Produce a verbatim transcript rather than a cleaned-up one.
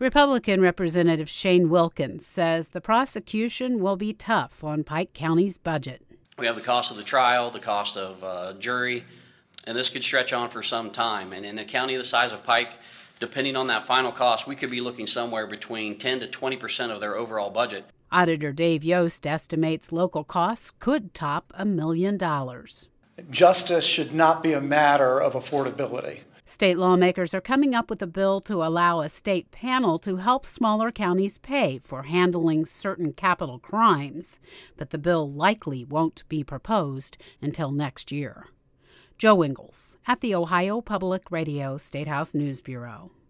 Republican Representative Shane Wilkins says the prosecution will be tough on Pike County's budget. We have the cost of the trial, the cost of uh, jury, and this could stretch on for some time. And in a county the size of Pike, depending on that final cost, we could be looking somewhere between ten to twenty percent of their overall budget. Auditor Dave Yost estimates local costs could top a million dollars. Justice should not be a matter of affordability. State lawmakers are coming up with a bill to allow a state panel to help smaller counties pay for handling certain capital crimes, but the bill likely won't be proposed until next year. Joe Ingles at the Ohio Public Radio Statehouse News Bureau.